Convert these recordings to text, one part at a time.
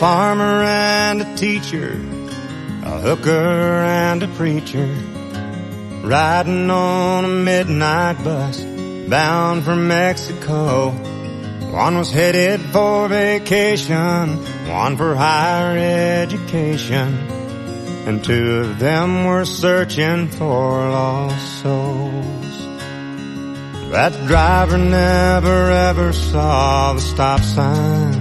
farmer and a teacher, a hooker and a preacher, riding on a midnight bus bound for Mexico. One was headed for vacation, one for higher education, and two of them were searching for lost souls. That driver never ever saw the stop sign,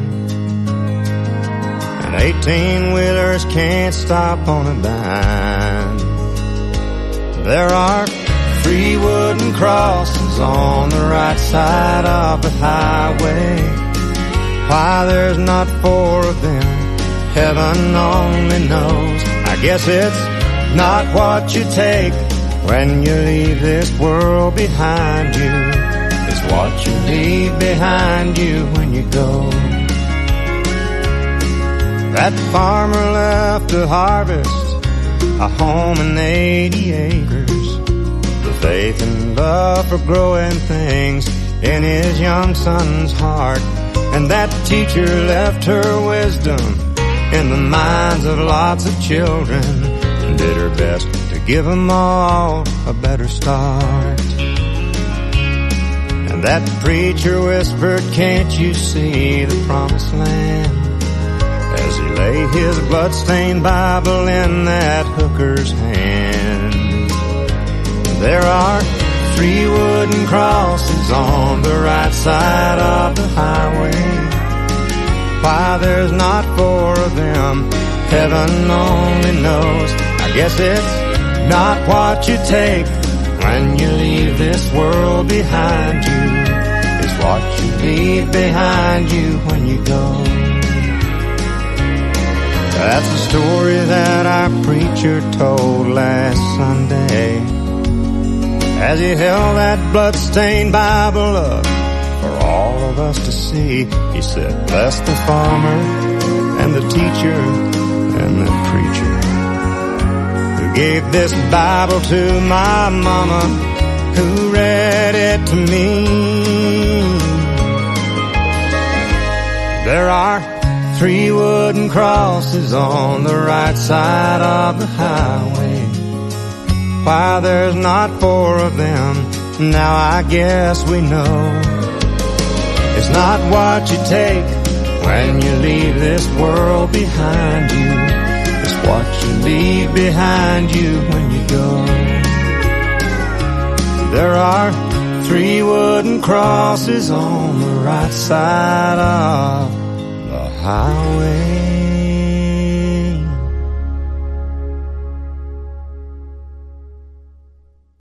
and 18-wheelers can't stop on a dime. There are 3 wooden crosses on the right side of the highway. Why there's not 4 of them, heaven only knows. I guess it's not what you take when you leave this world behind you. It's what you leave behind you when you go. That farmer left to harvest a home and 80 acres, the faith and love for growing things in his young son's heart. And that teacher left her wisdom in the minds of lots of children, and did her best to give them all a better start. And that preacher whispered, "Can't you see the promised land?" as he lay his bloodstained Bible in that hooker's hand. There are 3 wooden crosses on the right side of the highway. Why there's not 4 of them, heaven only knows. I guess it's not what you take when you leave this world behind you. It's what you leave behind you when you go. That's the story that our preacher told last Sunday, as he held that blood-stained Bible up for all of us to see. He said, "Bless the farmer and the teacher and the preacher who gave this Bible to my mama, who read it to me." There are 3 wooden crosses on the right side of the highway. Why there's not 4 of them, now I guess we know. It's not what you take when you leave this world behind you. It's what you leave behind you when you go. There are 3 wooden crosses on the right side of the highway.